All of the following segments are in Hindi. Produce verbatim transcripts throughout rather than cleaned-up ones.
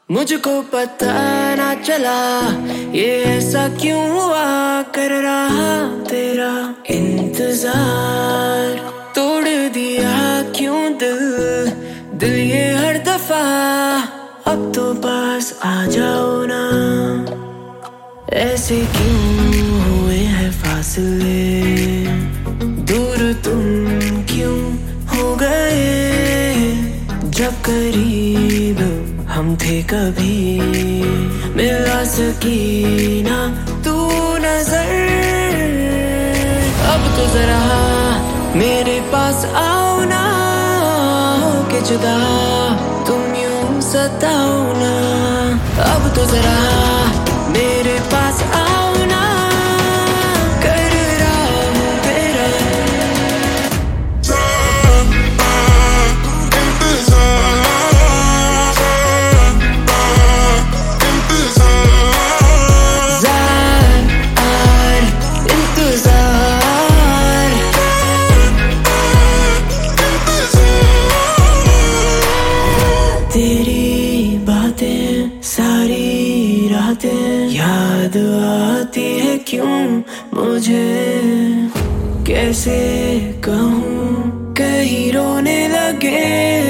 मुझको पता ना चला ये ऐसा क्यों हुआ, कर रहा तेरा इंतजार। तोड़ दिया क्यों दिल दिल ये हर दफा, अब तो पास आ जाओ ना। ऐसे क्यों हुए हैं फासले, दूर तुम क्यों हो गए, जब करीब हम थे कभी मिला सकी ना तू नजर। अब तो जरा मेरे पास आओ ना, होके जुदा तुम यूं सताओ ना। अब तो जरा मेरे पास आओ ना, कर रहा हूँ तेरा तेरी बातें सारी रातें याद आती है क्यों मुझे, कैसे कहूँ कहीं रोने लगे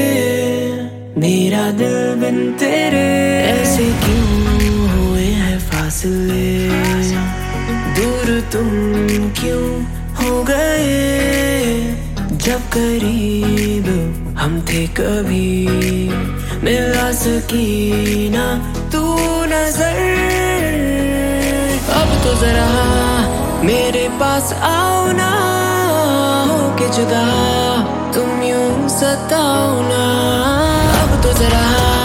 मेरा दिल बिन तेरे। ऐसे क्यों हुए हैं फासले, दूर तुम क्यों हो गए, जब करीब हम थे कभी मिला सकी ना तू नजर। अब तो जरा मेरे पास आओ ना, होके जुदा तुम यूं सताओ ना। अब तो जरा